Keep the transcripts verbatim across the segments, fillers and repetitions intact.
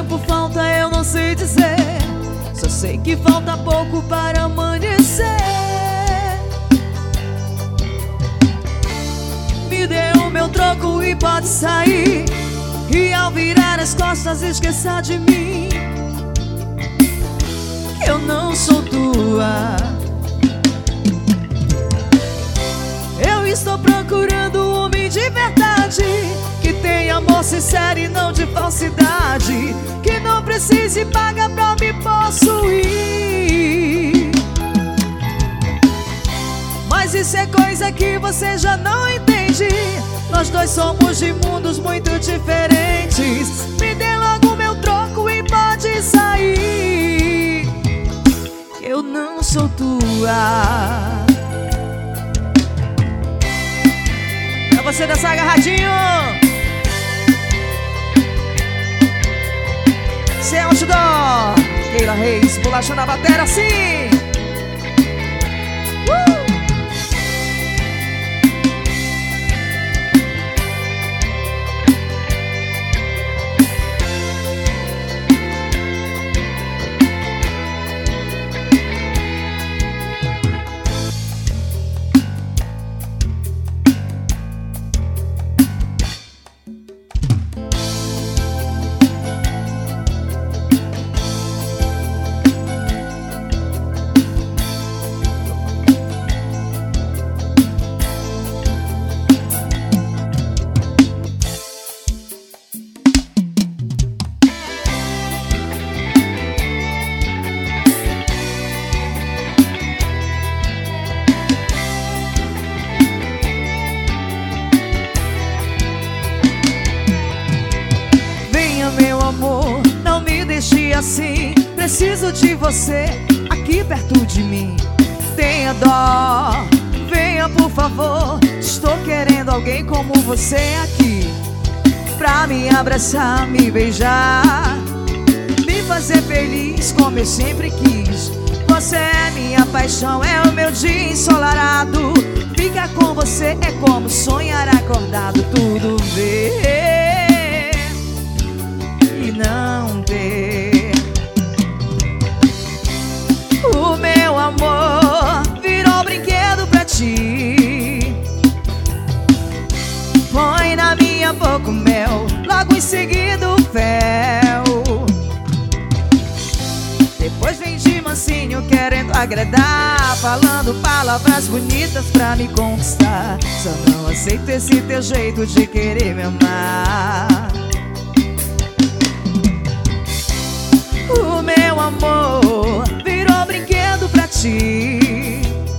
tempo falta eu não sei dizer, só sei que falta pouco para amanhecer. Me dê o meu troco e pode sair, e ao virar as costas esqueça de mim, que eu não sou tua. Eu estou procurando um homem de verdade, que tenha amor sincero e não de falsidade, que não precise pagar pra me possuir. Mas isso é coisa que você já não entende, nós dois somos de mundos muito diferentes. Me dê logo meu troco e pode sair, eu não sou tua. Pra você dançar agarradinho, C Outdoor, Keila Reis, bolacha na bateria assim. uh! Assim, preciso de você aqui perto de mim. Tenha dó, venha por favor, estou querendo alguém como você aqui, pra me abraçar, me beijar, me fazer feliz como eu sempre quis. Você é minha paixão, é o meu dia ensolarado. Ficar com você é como sonhar acordado. Tudo ver e não ter. O meu amor virou brinquedo pra ti. Põe na minha boca o mel, logo em seguida o fel. Depois vem de mansinho querendo agradar, falando palavras bonitas pra me conquistar. Só não aceito esse teu jeito de querer me amar. O meu amor virou brinquedo pra ti.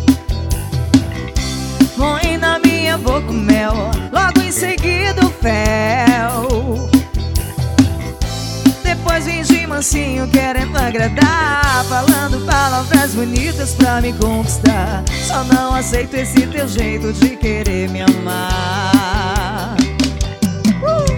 Põe na minha boca o mel, logo em seguida o fel. Depois vem de mansinho querendo agradar, falando palavras bonitas pra me conquistar. Só não aceito esse teu jeito de querer me amar. uh!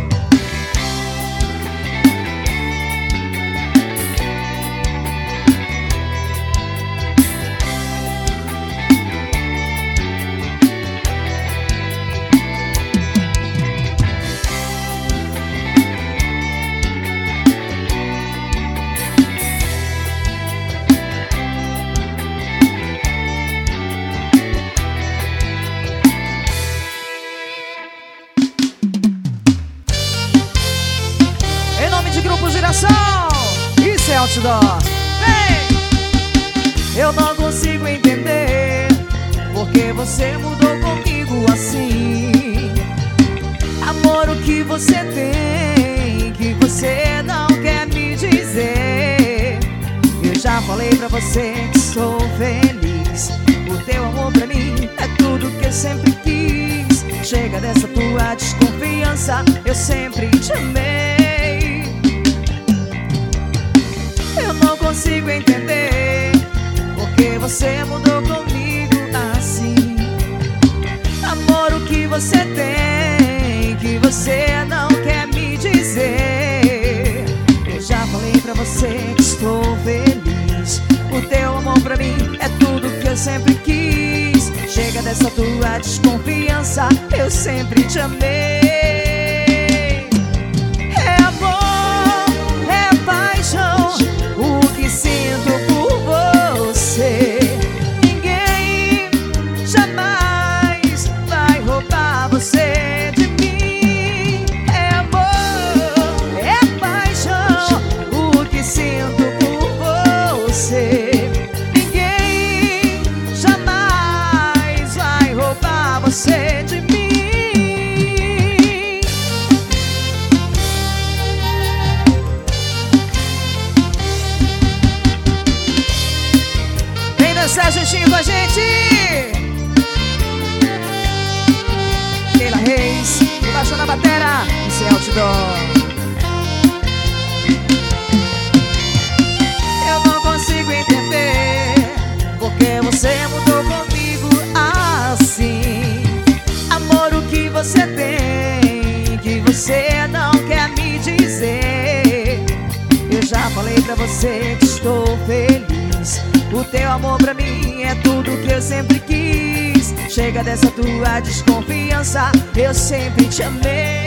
Isso é Outdoor. Vem! Eu não consigo entender porque você mudou comigo assim. Amor, o que você tem que você não quer me dizer? Eu já falei pra você que sou feliz. O teu amor pra mim é tudo que eu sempre quis. Chega dessa tua desconfiança, eu sempre te amei. Eu não consigo entender porque você mudou comigo assim. Amor, o que você tem que você não quer me dizer? Eu já falei pra você que estou feliz. O teu amor pra mim é tudo que eu sempre quis. Chega dessa tua desconfiança, eu sempre te amei. É amor, é tá juntinho com a gente. Keila Reis, embaixo na batera, esse é outdoor. Eu não consigo entender porque você mudou comigo assim. Amor, o que você tem que você não quer me dizer? Eu já falei pra você que estou feliz. O teu amor pra mim é tudo que eu sempre quis. Chega dessa tua desconfiança, eu sempre te amei.